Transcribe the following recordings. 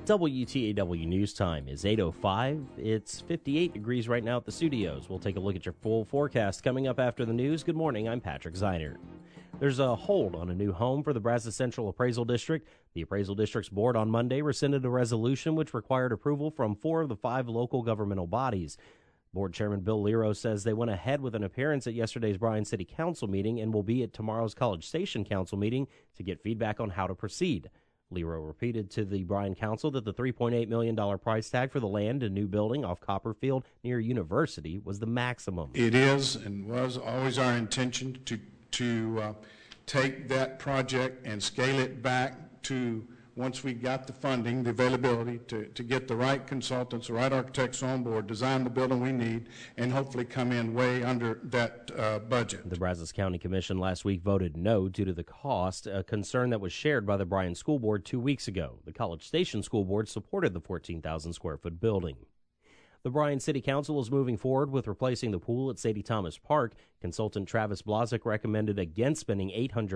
WTAW News Time is 8:05. It's 58 degrees right now at the studios. We'll take a look at your full forecast coming up after the news. Good morning, I'm Patrick Zeiner. There's a hold on a new home for the Brazos Central Appraisal District. The Appraisal District's board on Monday rescinded a resolution which required approval from 4 of the 5 local governmental bodies. Board Chairman Bill Lero says they went ahead with an appearance at yesterday's Bryan City Council meeting and will be at tomorrow's College Station Council meeting to get feedback on how to proceed. Lero repeated to the Bryan Council that the $3.8 million price tag for the land and new building off Copperfield near University was the maximum. It is and was always our intention to take that project and scale it back to, once we got the funding, the availability, to get the right consultants, the right architects on board, design the building we need, and hopefully come in way under that budget. The Brazos County Commission last week voted no due to the cost, a concern that was shared by the Bryan School Board 2 weeks ago. The College Station School Board supported the 14,000-square-foot building. The Bryan City Council is moving forward with replacing the pool at Sadie Thomas Park. Consultant Travis Blazek recommended against spending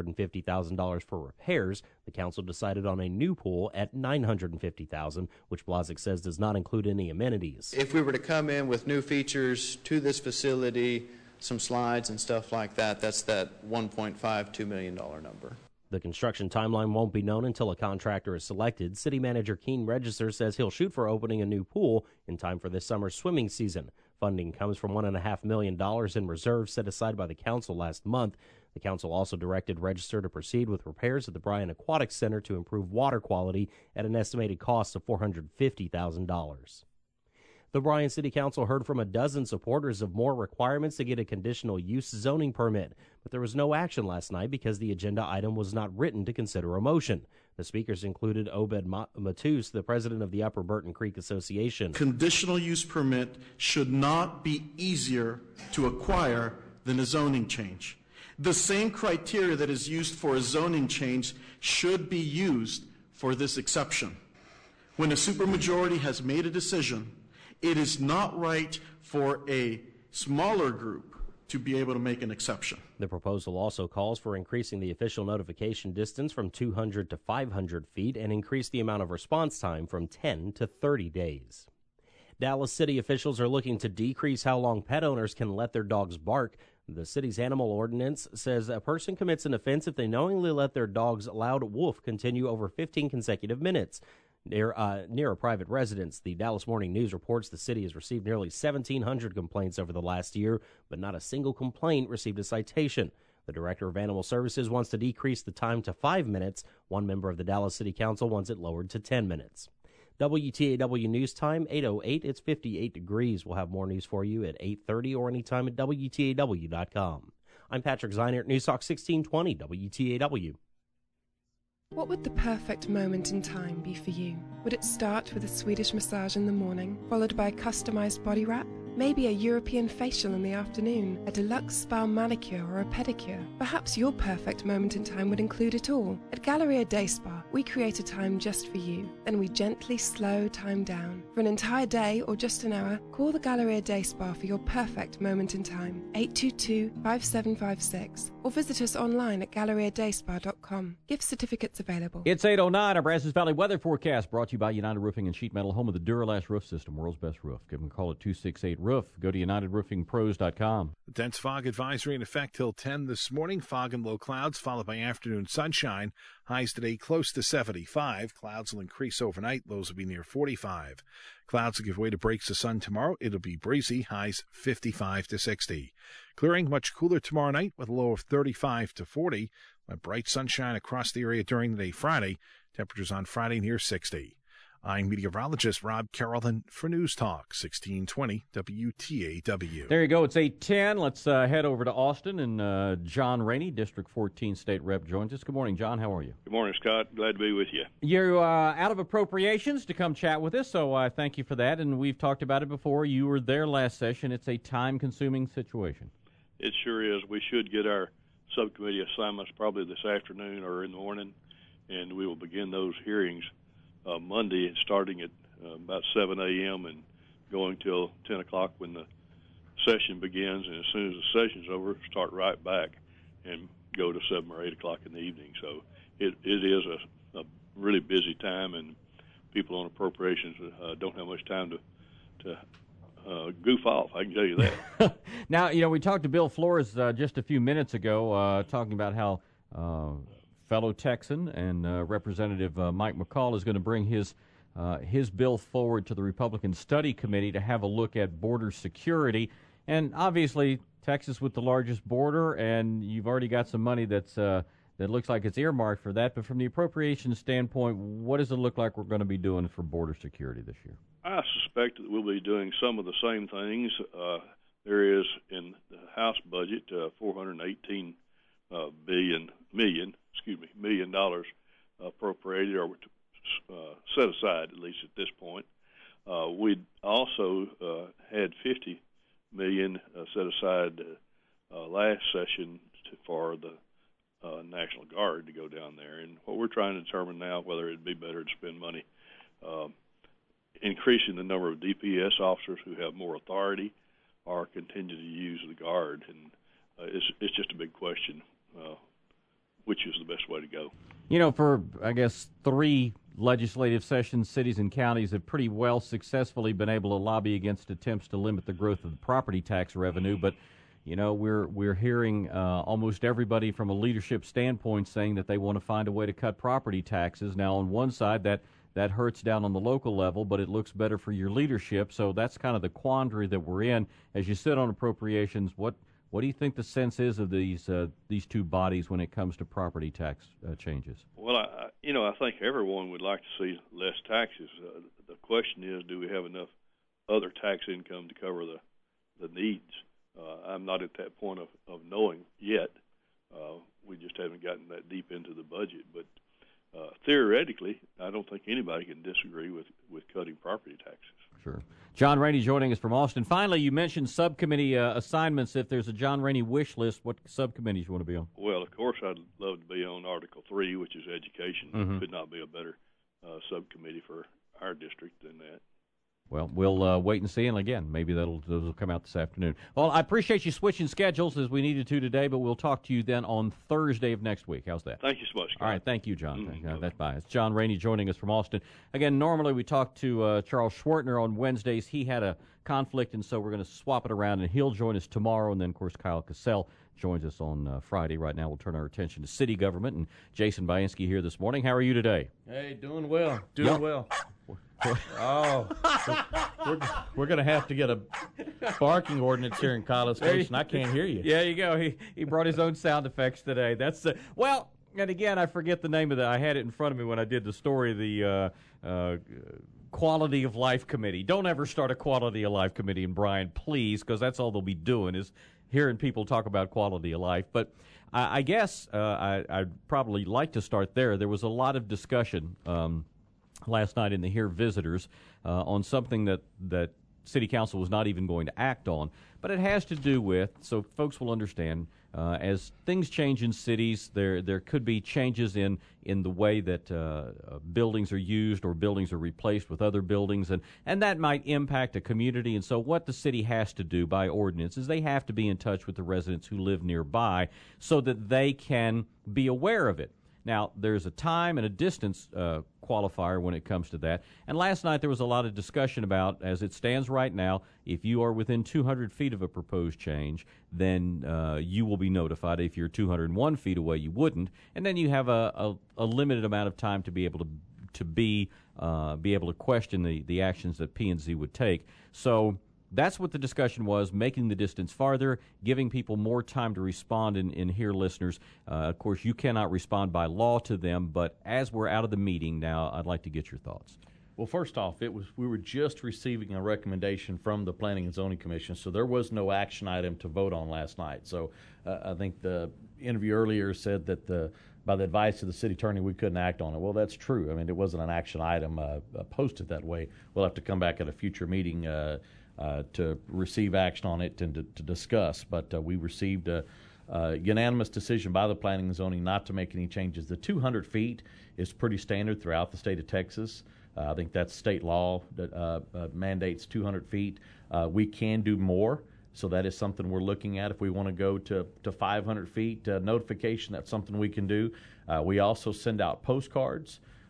$850,000 for repairs. The council decided on a new pool at $950,000, which Blazek says does not include any amenities. If we were to come in with new features to this facility, some slides and stuff like that, that's that $1.52 million number. The construction timeline won't be known until a contractor is selected. City Manager Keene Register says he'll shoot for opening a new pool in time for this summer's swimming season. Funding comes from $1.5 million in reserves set aside by the council last month. The council also directed Register to proceed with repairs at the Bryan Aquatic Center to improve water quality at an estimated cost of $450,000. The Bryan City Council heard from a dozen supporters of more requirements to get a conditional use zoning permit, but there was no action last night because the agenda item was not written to consider a motion. The speakers included Obed Matus, the president of the Upper Burton Creek Association. Conditional use permit should not be easier to acquire than a zoning change. The same criteria that is used for a zoning change should be used for this exception. When a supermajority has made a decision, it is not right for a smaller group to be able to make an exception. The proposal also calls for increasing the official notification distance from 200 to 500 feet and increase the amount of response time from 10 to 30 days. Dallas city officials are looking to decrease how long pet owners can let their dogs bark. The city's animal ordinance says a person commits an offense if they knowingly let their dog's loud woof continue over 15 consecutive minutes. Near a private residence, the Dallas Morning News reports the city has received nearly 1,700 complaints over the last year, but not a single complaint received a citation. The director of Animal Services wants to decrease the time to 5 minutes. One member of the Dallas City Council wants it lowered to 10 minutes. WTAW News Time, 8:08. It's 58 degrees. We'll have more news for you at 8:30 or anytime at WTAW.com. I'm Patrick Zeiner at News Talk 1620 WTAW. What would the perfect moment in time be for you? Would it start with a Swedish massage in the morning, followed by a customized body wrap? Maybe a European facial in the afternoon, a deluxe spa manicure or a pedicure. Perhaps your perfect moment in time would include it all. At Galleria Day Spa, we create a time just for you. Then we gently slow time down. For an entire day or just an hour, call the Galleria Day Spa for your perfect moment in time. 822-5756 or visit us online at GalleriaDaySpa.com. Gift certificates available. It's 8:09. Our Brazos Valley weather forecast brought to you by United Roofing and Sheet Metal, home of the Duralast roof system, world's best roof. Give them a call at 268-ROOF. Go to UnitedRoofingPros.com. A dense fog advisory in effect till 10 this morning. Fog and low clouds followed by afternoon sunshine. Highs today close to 75. Clouds will increase overnight. Lows will be near 45. Clouds will give way to breaks of sun tomorrow. It'll be breezy. Highs 55 to 60. Clearing much cooler tomorrow night with a low of 35 to 40. A bright sunshine across the area during the day Friday. Temperatures on Friday near 60. I'm meteorologist Rob Carrollton for News Talk 1620 WTAW. There you go. It's 8:10. Let's head over to Austin, and John Rainey, District 14 State Rep, joins us. Good morning, John. How are you? Good morning, Scott. Glad to be with you. You're out of appropriations to come chat with us, so I thank you for that. And we've talked about it before. You were there last session. It's a time-consuming situation. It sure is. We should get our subcommittee assignments probably this afternoon or in the morning, and we will begin those hearings Monday, starting at about 7 a.m. and going till 10 o'clock when the session begins. And as soon as the session's over, start right back and go to 7 or 8 o'clock in the evening. So it is a really busy time, and people on appropriations don't have much time to goof off. I can tell you that. Now, we talked to Bill Flores just a few minutes ago, talking about how fellow Texan and Representative Mike McCall is going to bring his bill forward to the Republican Study Committee to have a look at border security. And obviously, Texas with the largest border, and you've already got some money that looks like it's earmarked for that. But from the appropriations standpoint, what does it look like we're going to be doing for border security this year? I suspect that we'll be doing some of the same things. There is in the House budget $418 million appropriated or set aside, at least at this point. We also had $50 million set aside last session for the National Guard to go down there. And what we're trying to determine now whether it'd be better to spend money increasing the number of DPS officers who have more authority or continue to use the Guard. And it's just a big question, which is the best way to go. For, I guess, 3 legislative sessions, cities and counties have pretty well successfully been able to lobby against attempts to limit the growth of the property tax revenue. But, we're hearing almost everybody from a leadership standpoint saying that they want to find a way to cut property taxes. Now, on one side, that hurts down on the local level, but it looks better for your leadership. So that's kind of the quandary that we're in. As you sit on appropriations, what do you think the sense is of these two bodies when it comes to property tax changes? Well, I think everyone would like to see less taxes. The question is, do we have enough other tax income to cover the needs? I'm not at that point of knowing yet. We just haven't gotten that deep into the budget. But theoretically, I don't think anybody can disagree with cutting property taxes. Sure. John Rainey joining us from Austin. Finally, you mentioned subcommittee assignments. If there's a John Rainey wish list, what subcommittees you want to be on? Well, of course, I'd love to be on Article 3, which is education. Mm-hmm. Could not be a better subcommittee for our district than that. Well, we'll wait and see, and again, maybe those will come out this afternoon. Well, I appreciate you switching schedules as we needed to today, but we'll talk to you then on Thursday of next week. How's that? Thank you so much, Scott. All right, thank you, John. That's bye. It's John Rainey joining us from Austin. Again, normally we talk to Charles Schwartner on Wednesdays. He had a conflict, and so we're going to swap it around, and he'll join us tomorrow, and then, of course, Kyle Cassell joins us on Friday. Right now, we'll turn our attention to city government, and Jason Bainski here this morning. How are you today? Hey, doing well. Well. Oh, we're going to have to get a barking ordinance here in College Station. I can't hear you. Yeah, you go. He brought his own sound effects today. That's well, and again, I forget the name of that. I had it in front of me when I did the story. The Quality of Life Committee. Don't ever start a Quality of Life Committee in Bryan, please, because that's all they'll be doing is hearing people talk about quality of life. But I guess I'd probably like to start there. There was a lot of discussion last night in the Here Visitors on something that City Council was not even going to act on. But it has to do with, so folks will understand, as things change in cities, there could be changes in the way that buildings are used or buildings are replaced with other buildings, and that might impact a community. And so what the city has to do by ordinance is they have to be in touch with the residents who live nearby so that they can be aware of it. Now, there's a time and a distance qualifier when it comes to that. And last night there was a lot of discussion about, as it stands right now, if you are within 200 feet of a proposed change, then you will be notified. If you're 201 feet away, you wouldn't. And then you have a limited amount of time to be able to be able to question the actions that P&Z would take. So that's what the discussion was, making the distance farther, giving people more time to respond and hear listeners. Of course, you cannot respond by law to them, but as we're out of the meeting now, I'd like to get your thoughts. Well, first off, we were just receiving a recommendation from the Planning and Zoning Commission, so there was no action item to vote on last night. So I think the interview earlier said that by the advice of the city attorney, we couldn't act on it. Well, that's true. I mean, it wasn't an action item posted that way. We'll have to come back at a future meeting to receive action on it and to discuss. But we received a unanimous decision by the Planning and Zoning not to make any changes. The 200 feet is pretty standard throughout the state of Texas. I think that's state law that mandates 200 feet. We can do more, so that is something we're looking at. If we want to go to 500 feet notification, that's something we can do. We also send out postcards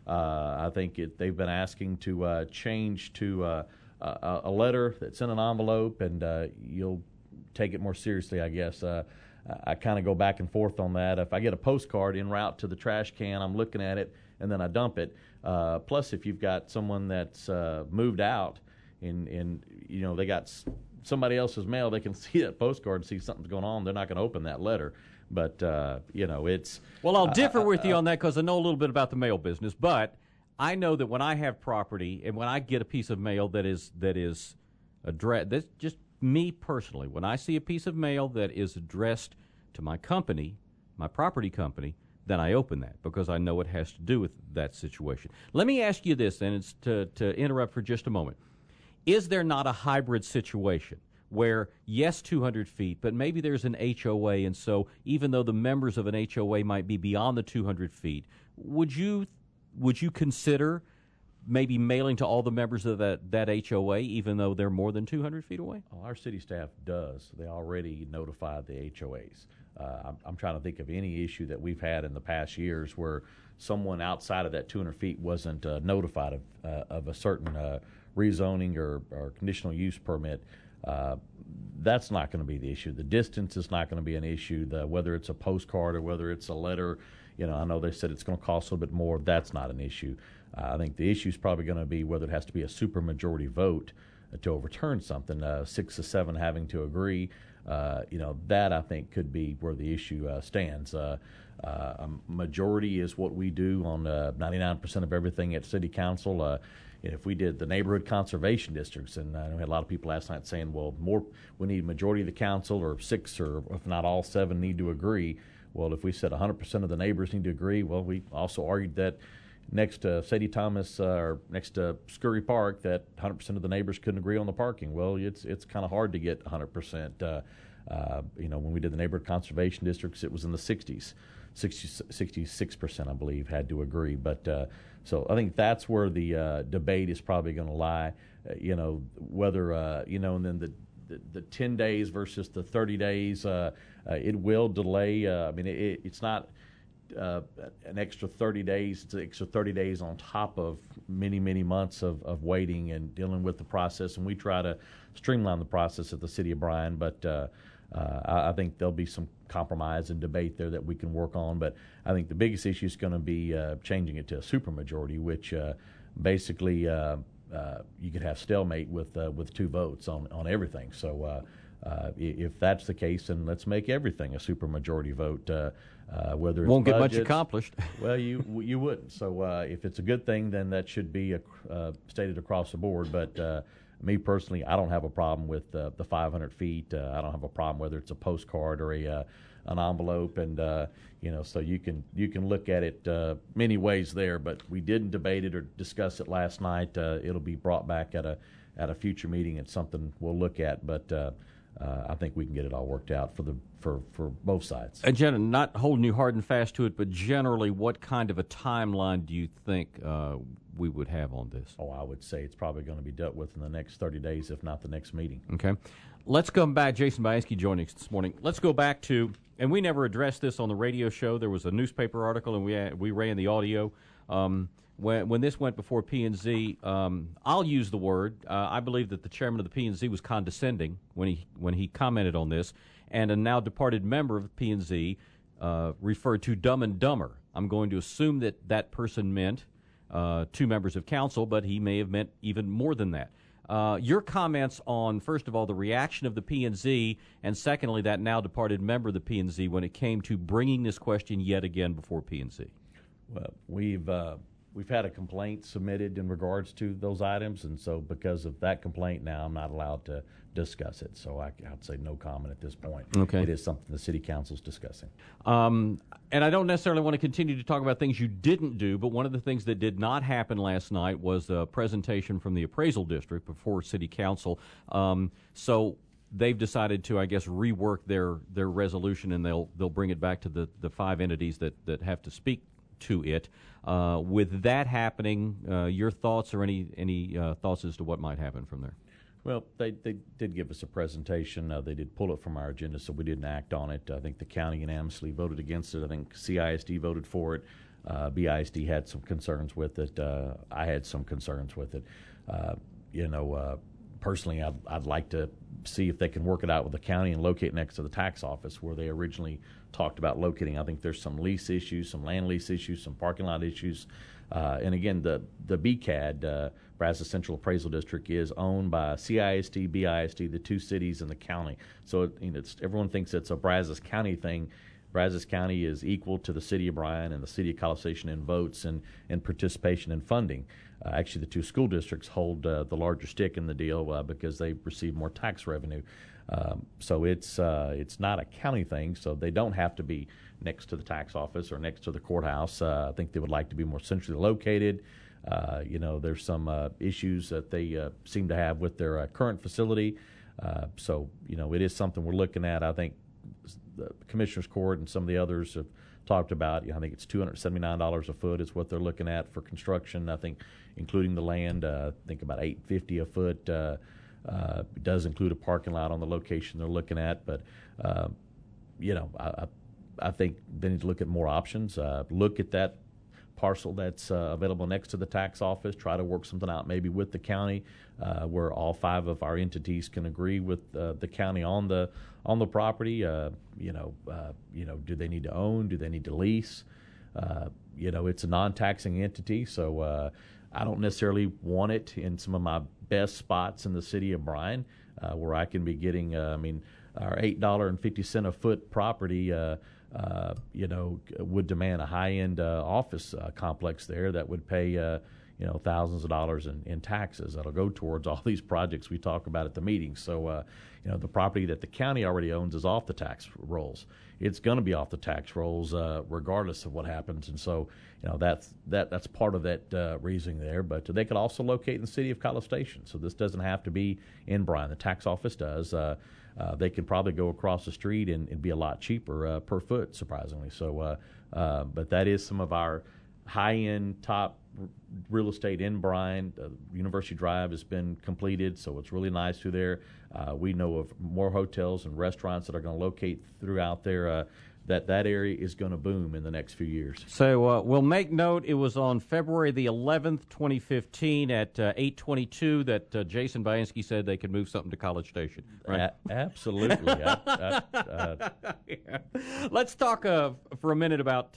I think they've been asking to change to a letter that's in an envelope, and you'll take it more seriously, I guess. I kind of go back and forth on that. If I get a postcard en route to the trash can, I'm looking at it, and then I dump it. Plus, if you've got someone that's moved out and they got somebody else's mail, they can see that postcard and see something's going on. They're not going to open that letter. But, it's... Well, I'll differ with you on that because I know a little bit about the mail business. But I know that when I have property and when I get a piece of mail that is addressed, that's just me personally. When I see a piece of mail that is addressed to my company, my property company, then I open that because I know it has to do with that situation. Let me ask you this, and it's to interrupt for just a moment. Is there not a hybrid situation where, yes, 200 feet, but maybe there's an HOA, and so even though the members of an HOA might be beyond the 200 feet, would you consider maybe mailing to all the members of that HOA, even though they're more than 200 feet away? Well, our city staff does. They already notified the HOAs. I'm trying to think of any issue that we've had in the past years where someone outside of that 200 feet wasn't notified of a certain rezoning or conditional use permit. That's not going to be the issue. The distance is not going to be an issue. Whether it's a postcard or whether it's a letter, I know they said it's going to cost a little bit more. That's not an issue. I think the issue is probably going to be whether it has to be a supermajority vote to overturn something. 6 to 7 having to agree. That I think could be where the issue stands. A majority is what we do on 99% of everything at City Council. If we did the neighborhood conservation districts, and I had a lot of people last night saying, well, we need a majority of the council, or 6, or if not all 7 need to agree. Well, if we said 100% of the neighbors need to agree, well, we also argued that next to Sadie Thomas or next to Scurry Park that 100% of the neighbors couldn't agree on the parking. Well, it's kind of hard to get 100%. When we did the neighborhood conservation districts, it was in the 60s. 66%, I believe, had to agree. But so I think that's where the debate is probably going to lie. Whether and then the 10 days versus the 30 days, it will delay. It's not an extra 30 days. It's an extra 30 days on top of many, many months of waiting and dealing with the process. And we try to streamline the process at the City of Bryan, but I think there'll be some compromise and debate there that we can work on. But I think the biggest issue is going to be changing it to a supermajority, which basically you could have stalemate with 2 votes on everything. So if that's the case, then let's make everything a supermajority vote. Whether it's won't get budgets, much accomplished. Well, you wouldn't. So if it's a good thing, then that should be stated across the board. But me personally, I don't have a problem with the 500 feet. I don't have a problem whether it's a postcard or an envelope, and so you can look at it many ways there. But we didn't debate it or discuss it last night. It'll be brought back at a future meeting. It's something we'll look at, but I think we can get it all worked out for both sides. And Jen, not holding you hard and fast to it, but generally, what kind of a timeline do you think we would have on this? Oh, I would say it's probably going to be dealt with in the next 30 days, if not the next meeting. Okay. Let's come back. Jason Bainski joining us this morning. Let's go back to, and we never addressed this on the radio show. There was a newspaper article, and we ran the audio. When this went before P&Z, I'll use the word. I believe that the chairman of the P&Z was condescending when he commented on this, and a now departed member of P&Z referred to Dumb and Dumber. I'm going to assume that person meant 2 members of council, but he may have meant even more than that. Your comments on, first of all, the reaction of the P&Z, and secondly, that now departed member of the P&Z when it came to bringing this question yet again before P&Z. Well, we've had a complaint submitted in regards to those items, and so because of that complaint now I'm not allowed to discuss it. So I'd say no comment at this point. Okay. It is something the City Council's discussing. And I don't necessarily want to continue to talk about things you didn't do, but one of the things that did not happen last night was a presentation from the appraisal district before City Council. So they've decided to, I guess, rework their resolution, and they'll bring it back to the 5 entities that have to speak to it. With that happening, your thoughts or any thoughts as to what might happen from there? Well, they did give us a presentation. They did pull it from our agenda, so we didn't act on it. I think the county unanimously voted against it. I think CISD voted for it. BISD had some concerns with it. I had some concerns with it. Personally, I'd like to see if they can work it out with the county and locate next to the tax office where they originally talked about locating. I think there's some lease issues, some land lease issues, some parking lot issues. And again, the BCAD, Brazos Central Appraisal District, is owned by CISD, BISD, the two cities in the county. So everyone thinks it's a Brazos County thing. Brazos County is equal to the city of Bryan and the city of College Station in votes and participation in funding. Actually, the two school districts hold the larger stick in the deal because they receive more tax revenue. So it's not a county thing, so they don't have to be next to the tax office or next to the courthouse. I think they would like to be more centrally located. There's some issues that they seem to have with their current facility. So it is something we're looking at. I think the Commissioner's Court and some of the others have talked about. I think it's $279 a foot is what they're looking at for construction. I think, including the land, I think about $850 a foot. It does include a parking lot on the location they're looking at, but I think they need to look at more options. Look at that parcel that's available next to the tax office. Try to work something out maybe with the county, where all 5 of our entities can agree with the county on the property. Do they need to own? Do they need to lease? It's a non-taxing entity, so I don't necessarily want it in some of my best spots in the city of Bryan, where I can be getting. Our $8.50 a foot property. Would demand a high-end office complex there that would pay, thousands of dollars in taxes that'll go towards all these projects we talk about at the meetings. So, the property that the county already owns is off the tax rolls. It's going to be off the tax rolls regardless of what happens. And so, that's part of that reasoning there. But they could also locate in the city of College Station. So this doesn't have to be in Bryan. The tax office does. They can probably go across the street and be a lot cheaper per foot, surprisingly. So, but that is some of our high-end top real estate in Bryan. University Drive has been completed, so it's really nice through there. We know of more hotels and restaurants that are going to locate throughout there. That area is going to boom in the next few years. So we'll make note, it was on February the 11th, 2015 at 8:22 that Jason Bainski said they could move something to College Station. Right? Absolutely. Yeah. Let's talk for a minute about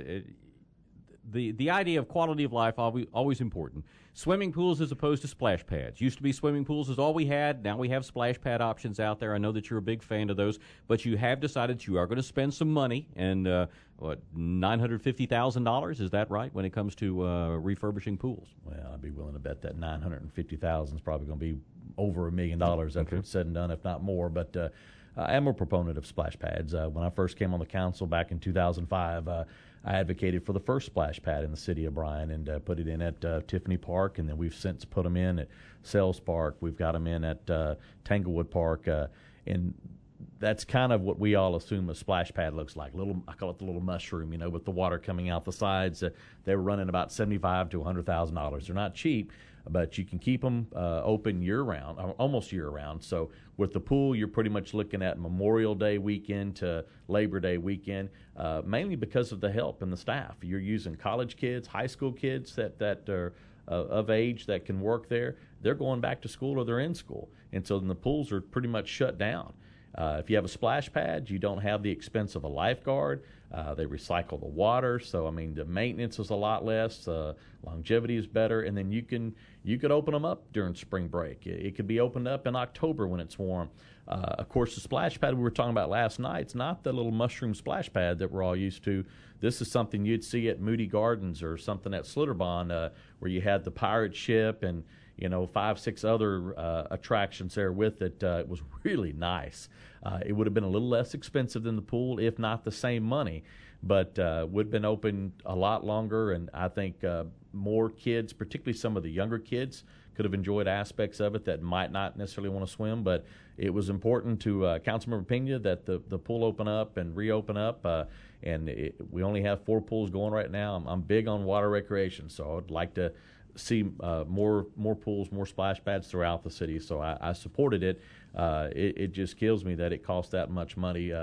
the idea of quality of life, always important. Swimming pools as opposed to splash pads. Used to be swimming pools is all we had. Now we have splash pad options out there. I know that you're a big fan of those, but you have decided you are going to spend some money, and $950,000, is that right, when it comes to refurbishing pools? Well, I'd be willing to bet that $950,000 is probably going to be over $1 million after it's said and done, if not more. But I am a proponent of splash pads. When I first came on the council back in 2005, I advocated for the first splash pad in the city of Bryan and put it in at Tiffany Park, and then we've since put them in at Sells Park. We've got them in at Tanglewood Park, and that's kind of what we all assume a splash pad looks like. I call it the little mushroom, with the water coming out the sides. They were running about $75,000 to $100,000. They're not cheap, but you can keep them open year-round, almost year-round. So with the pool, you're pretty much looking at Memorial Day weekend to Labor Day weekend, mainly because of the help and the staff. You're using college kids, high school kids that are of age that can work there. They're going back to school or they're in school. And so then the pools are pretty much shut down. If you have a splash pad, you don't have the expense of a lifeguard. They recycle the water, so the maintenance is a lot less. Longevity is better, and then you could open them up during spring break. It could be opened up in October when it's warm. Of course, the splash pad we were talking about last night, it's not the little mushroom splash pad that we're all used to. This is something you'd see at Moody Gardens or something at Slitterbond, where you had the pirate ship and 5-6 other attractions there with it. It was really nice. It would have been a little less expensive than the pool, if not the same money, but would have been open a lot longer, and I think more kids, particularly some of the younger kids, could have enjoyed aspects of it that might not necessarily want to swim. But it was important to Councilmember Pena that the pool open up and reopen up, we only have 4 pools going right now. I'm big on water recreation, so I'd like to see more pools, more splash pads throughout the city. So I supported it. It just kills me that it costs that much money.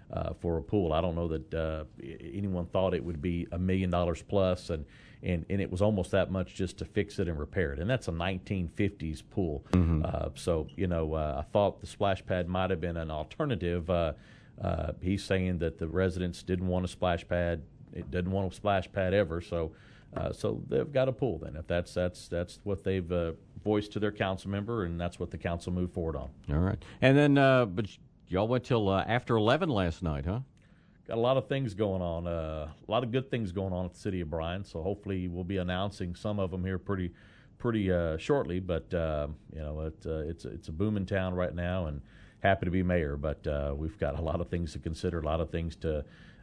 for a pool. I don't know that anyone thought it would be $1 million plus, and it was almost that much just to fix it and repair it. And that's a 1950s pool. So, I thought the splash pad might have been an alternative. He's saying that the residents didn't want a splash pad. It didn't want a splash pad ever. So they've got a pool then. If that's what they've voiced to their council member, and that's what the council moved forward on. All right. And then, but y'all went till after 11 last night, huh? Got a lot of things going on, a lot of good things going on at the city of Bryan. So hopefully we'll be announcing some of them here pretty shortly. But it's a booming town right now, and happy to be mayor. But we've got a lot of things to consider, a lot of things to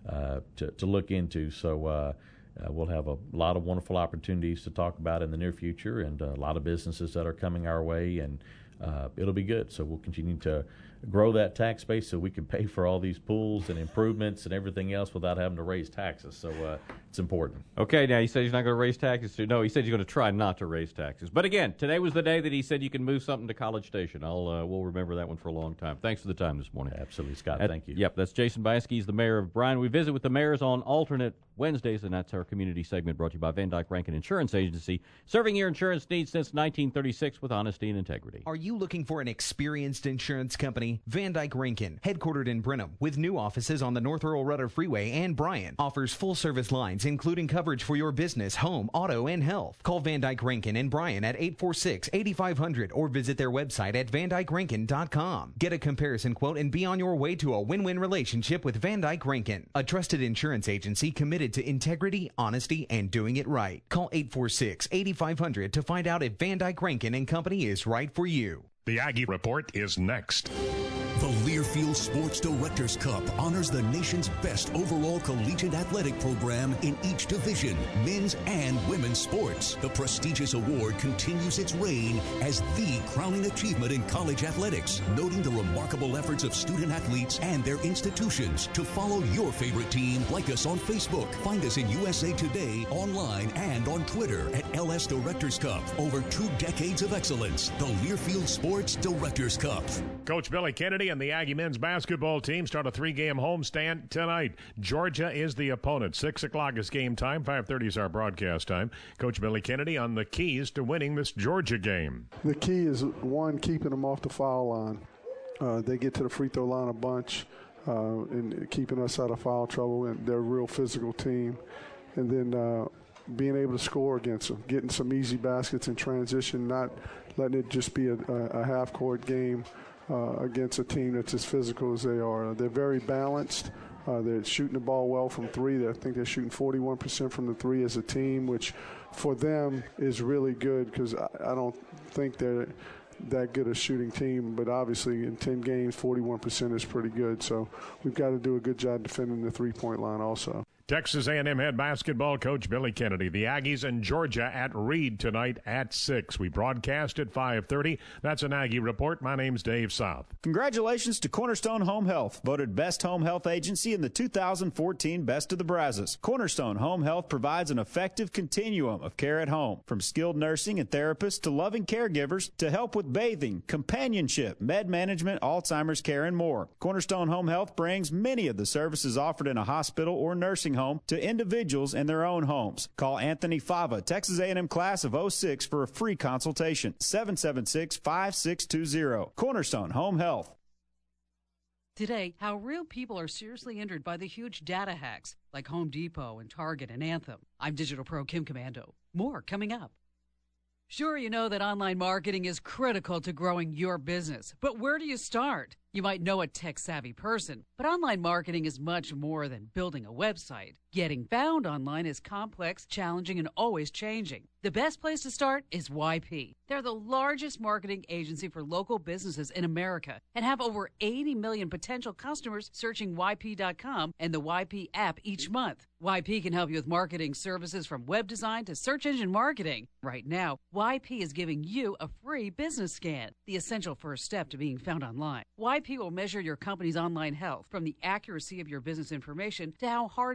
look into. So we'll have a lot of wonderful opportunities to talk about in the near future, and a lot of businesses that are coming our way, and it'll be good. So we'll continue to grow that tax base so we can pay for all these pools and improvements and everything else without having to raise taxes. So it's important. Okay, now he said he's not going to raise taxes. No, he said he's going to try not to raise taxes. But again, today was the day that he said you can move something to College Station. We'll remember that one for a long time. Thanks for the time this morning. Absolutely, Scott. Thank you. Yep, that's Jason Baske. He's the mayor of Bryan. We visit with the mayors on alternate Wednesdays, and that's our community segment brought to you by Van Dyke Rankin Insurance Agency, serving your insurance needs since 1936 with honesty and integrity. Are you looking for an experienced insurance company? Van Dyke Rankin, headquartered in Brenham, with new offices on the North Earl Rudder Freeway and Bryan, offers full-service lines, including coverage for your business, home, auto, and health. Call Van Dyke Rankin in Bryan at 846-8500 or visit their website at vandykerankin.com. Get a comparison quote and be on your way to a win-win relationship with Van Dyke Rankin, a trusted insurance agency committed to integrity, honesty, and doing it right. Call 846-8500 to find out if Van Dyke Rankin & Company is right for you. The Aggie Report is next. The Learfield Sports Directors Cup honors the nation's best overall collegiate athletic program in each division, men's and women's sports. The prestigious award continues its reign as the crowning achievement in college athletics, noting the remarkable efforts of student athletes and their institutions. To follow your favorite team, like us on Facebook. Find us in USA Today, online, and on Twitter at LS Directors Cup. Over 2 decades of excellence. The Learfield Sports Directors Cup. Coach Billy Kennedy and the Aggie men's basketball team start a 3-game homestand tonight. Georgia is the opponent. 6 o'clock is game time. 5:30 is our broadcast time. Coach Billy Kennedy on the keys to winning this Georgia game. The key is, one, keeping them off the foul line. They get to the free throw line a bunch and keeping us out of foul trouble. And they're a real physical team. And then being able to score against them, getting some easy baskets in transition, not letting it just be a half-court game against a team that's as physical as they are. They're very balanced. They're shooting the ball well from three. I think they're shooting 41% from the three as a team, which for them is really good because I don't think they're that good a shooting team. But obviously in 10 games, 41% is pretty good. So we've got to do a good job defending the three-point line also. Texas A&M head basketball coach Billy Kennedy. The Aggies and Georgia at Reed tonight at 6. We broadcast at 5:30. That's an Aggie Report. My name's Dave South. Congratulations to Cornerstone Home Health, voted Best Home Health Agency in the 2014 Best of the Brazos. Cornerstone Home Health provides an effective continuum of care at home, from skilled nursing and therapists to loving caregivers to help with bathing, companionship, med management, Alzheimer's care, and more. Cornerstone Home Health brings many of the services offered in a hospital or nursing home to individuals in their own homes. Call Anthony Fava, Texas A&M class of 06 for a free consultation. 776-5620. Cornerstone Home Health. Today, how real people are seriously injured by the huge data hacks like Home Depot and Target and Anthem. I'm Digital Pro Kim Commando. More coming up. Sure, you know that online marketing is critical to growing your business, but where do you start? You might know a tech-savvy person, but online marketing is much more than building a website. Getting found online is complex, challenging, and always changing. The best place to start is YP. They're the largest marketing agency for local businesses in America and have over 80 million potential customers searching YP.com and the YP app each month. YP can help you with marketing services from web design to search engine marketing. Right now, YP is giving you a free business scan, the essential first step to being found online. YP will measure your company's online health, from the accuracy of your business information to how hard it is for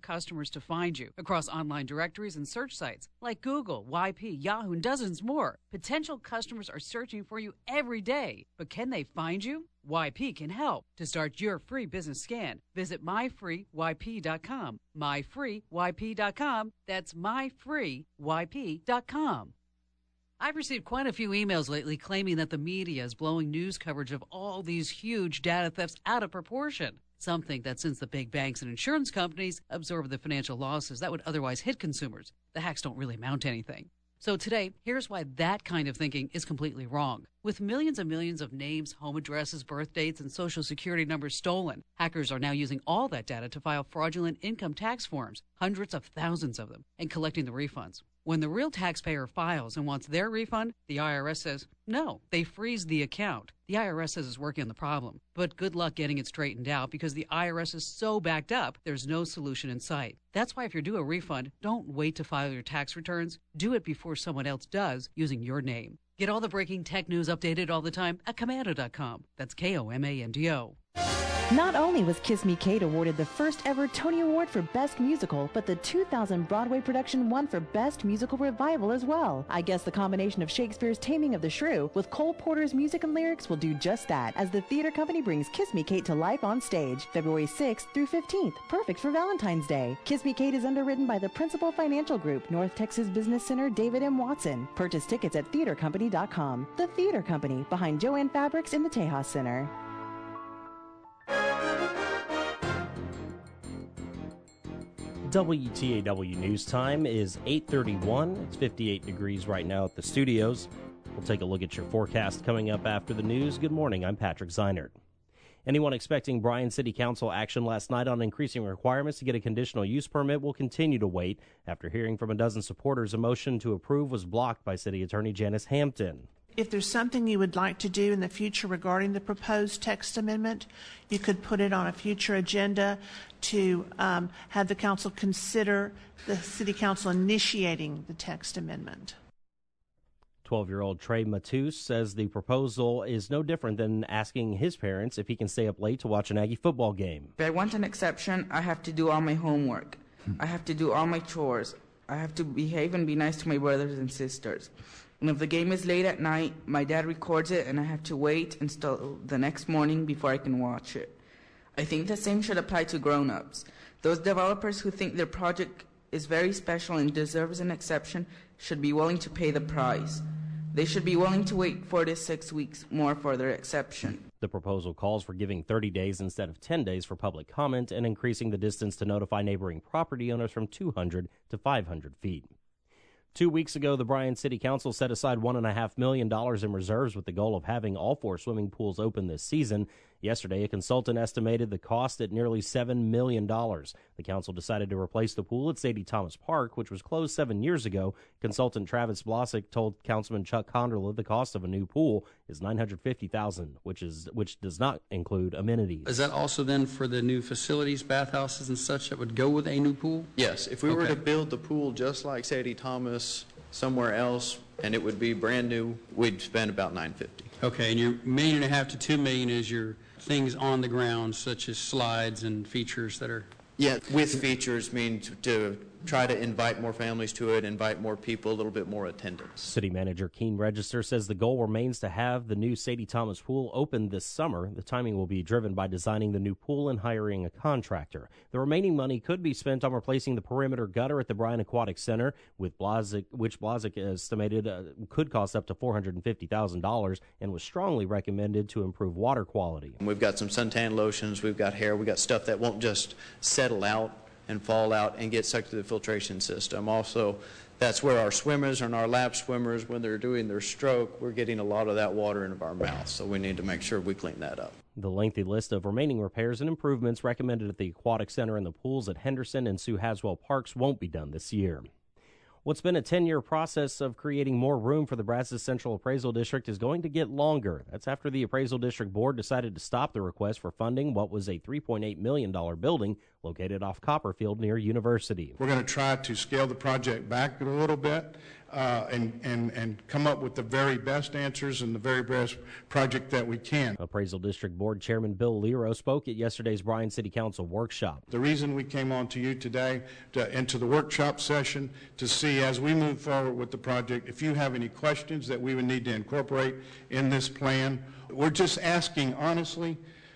customers to find you across online directories and search sites like Google, YP, Yahoo, and dozens more. Potential customers are searching for you every day, but can they find you? YP can help. To start your free business scan, visit myfreeyp.com. myfreeyp.com. That's myfreeyp.com. I've received quite a few emails lately claiming that the media is blowing news coverage of all these huge data thefts out of proportion. Some think that since the big banks and insurance companies absorb the financial losses that would otherwise hit consumers, the hacks don't really amount to anything. So today, here's why that kind of thinking is completely wrong. With millions and millions of names, home addresses, birth dates, and social security numbers stolen, hackers are now using all that data to file fraudulent income tax forms, hundreds of thousands of them, and collecting the refunds. When the real taxpayer files and wants their refund, the IRS says, no, they freeze the account. The IRS says it's working on the problem, but good luck getting it straightened out because the IRS is so backed up, there's no solution in sight. That's why if you're due a refund, don't wait to file your tax returns. Do it before someone else does using your name. Get all the breaking tech news updated all the time at Komando.com. That's Komando. Not only was Kiss Me Kate awarded the first ever Tony Award for Best Musical, but the 2000 Broadway production won for Best Musical Revival as well. I guess the combination of Shakespeare's Taming of the Shrew with Cole Porter's music and lyrics will do just that, as the theater company brings Kiss Me Kate to life on stage, February 6th through 15th, perfect for Valentine's Day. Kiss Me Kate is underwritten by the Principal Financial Group, North Texas Business Center, David M. Watson. Purchase tickets at theatercompany.com. The Theater Company, behind Joanne Fabrics in the Tejas Center. WTAW News Time is 8:31. It's 58 degrees right now at the studios. We'll take a look at your forecast coming up after the news. Good morning, I'm Patrick Zeinert. Anyone expecting Bryan City Council action last night on increasing requirements to get a conditional use permit will continue to wait. After hearing from a dozen supporters, a motion to approve was blocked by City Attorney Janice Hampton. If there's something you would like to do in the future regarding the proposed text amendment, you could put it on a future agenda to have the council consider the city council initiating the text amendment. 12-year-old Trey Matus says the proposal is no different than asking his parents if he can stay up late to watch an Aggie football game. If I want an exception, I have to do all my homework. I have to do all my chores. I have to behave and be nice to my brothers and sisters. And if the game is late at night, my dad records it and I have to wait until the next morning before I can watch it. I think the same should apply to grown-ups. Those developers who think their project is very special and deserves an exception should be willing to pay the price. They should be willing to wait 4 to 6 weeks more for their exception. The proposal calls for giving 30 days instead of 10 days for public comment and increasing the distance to notify neighboring property owners from 200 to 500 feet. 2 weeks ago, the Bryan City Council set aside $1.5 million in reserves with the goal of having all 4 swimming pools open this season. Yesterday, a consultant estimated the cost at nearly $7 million. The council decided to replace the pool at Sadie Thomas Park, which was closed 7 years ago. Consultant Travis Blasick told Councilman Chuck Conderla the cost of a new pool is $950,000, which does not include amenities. Is that also then for the new facilities, bathhouses and such that would go with a new pool? Yes, if we were to build the pool just like Sadie Thomas somewhere else and it would be brand new, we'd spend about $950,000. Okay, and your $1.5 million to $2 million is your things on the ground, such as slides and features that are... Yeah, with features means to try to invite more families to it, invite more people, a little bit more attendance. City Manager Keene Register says the goal remains to have the new Sadie Thomas pool open this summer. The timing will be driven by designing the new pool and hiring a contractor. The remaining money could be spent on replacing the perimeter gutter at the Bryan Aquatic Center, which Blasick estimated could cost up to $450,000 and was strongly recommended to improve water quality. We've got some suntan lotions, we've got hair, we've got stuff that won't just settle out and fall out and get sucked to the filtration system. Also, that's where our swimmers and our lap swimmers, when they're doing their stroke, we're getting a lot of that water into our mouths, so we need to make sure we clean that up. The lengthy list of remaining repairs and improvements recommended at the Aquatic Center and the pools at Henderson and Sue Haswell Parks won't be done this year. What's been a 10-year process of creating more room for the Brazos Central Appraisal District is going to get longer. That's after the Appraisal District Board decided to stop the request for funding what was a $3.8 million building located off Copperfield near University. We're going to try to scale the project back a little bit. and come up with the very best answers and the very best project that we can. Appraisal District Board Chairman Bill Lero spoke at yesterday's Bryan City Council workshop. The reason we came on to you today, into the workshop session, to see as we move forward with the project, if you have any questions that we would need to incorporate in this plan. We're just asking, honestly,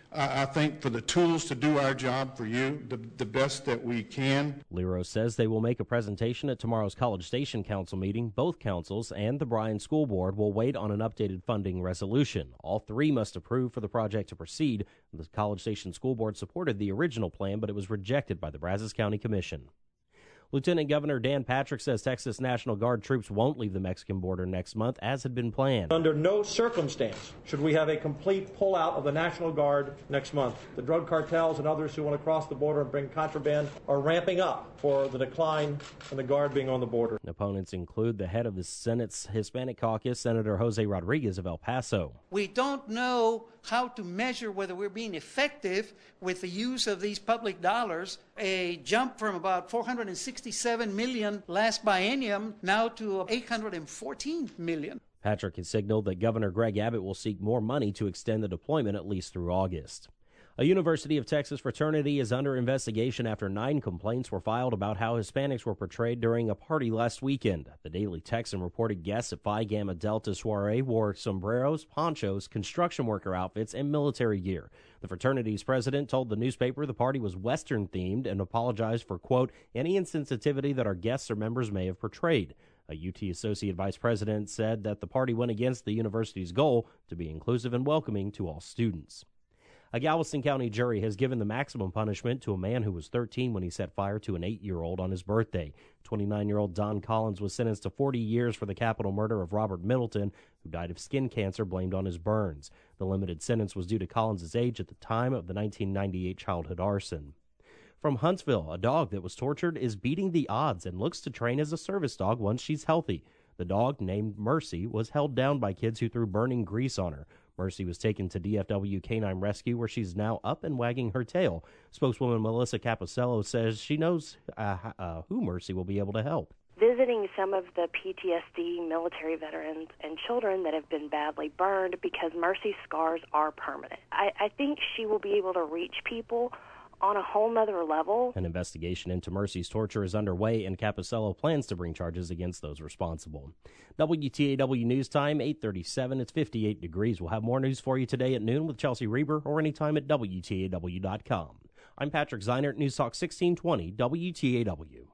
I think, for the tools to do our job for you the best that we can. Lero says they will make a presentation at tomorrow's College Station Council meeting. Both councils and the Bryan School Board will wait on an updated funding resolution. All three must approve for the project to proceed. The College Station School Board supported the original plan, but it was rejected by the Brazos County Commission. Lieutenant Governor Dan Patrick says Texas National Guard troops won't leave the Mexican border next month, as had been planned. Under no circumstance should we have a complete pullout of the National Guard next month. The drug cartels and others who want to cross the border and bring contraband are ramping up for the decline in the Guard being on the border. Opponents include the head of the Senate's Hispanic Caucus, Senator Jose Rodriguez of El Paso. We don't know how to measure whether we're being effective with the use of these public dollars. A jump from about $467 million last biennium now to $814 million. Patrick has signaled that Governor Greg Abbott will seek more money to extend the deployment at least through August. A University of Texas fraternity is under investigation after 9 complaints were filed about how Hispanics were portrayed during a party last weekend. The Daily Texan reported guests at Phi Gamma Delta soiree wore sombreros, ponchos, construction worker outfits, and military gear. The fraternity's president told the newspaper the party was Western-themed and apologized for, quote, any insensitivity that our guests or members may have portrayed. A UT Associate Vice President said that the party went against the university's goal to be inclusive and welcoming to all students. A Galveston County jury has given the maximum punishment to a man who was 13 when he set fire to an 8-year-old on his birthday. 29-year-old Don Collins was sentenced to 40 years for the capital murder of Robert Middleton, who died of skin cancer blamed on his burns. The limited sentence was due to Collins' age at the time of the 1998 childhood arson. From Huntsville, a dog that was tortured is beating the odds and looks to train as a service dog once she's healthy. The dog, named Mercy, was held down by kids who threw burning grease on her. Mercy was taken to DFW Canine Rescue, where she's now up and wagging her tail. Spokeswoman Melissa Caposello says she knows who Mercy will be able to help. Visiting some of the PTSD military veterans and children that have been badly burned, because Mercy's scars are permanent. I think she will be able to reach people on a whole nother level. An investigation into Mercy's torture is underway, and Caposello plans to bring charges against those responsible. WTAW News Time, 8:37. It's 58 degrees. We'll have more news for you today at noon with Chelsea Reber or anytime at WTAW.com. I'm Patrick Zeinert, News Talk 1620, WTAW.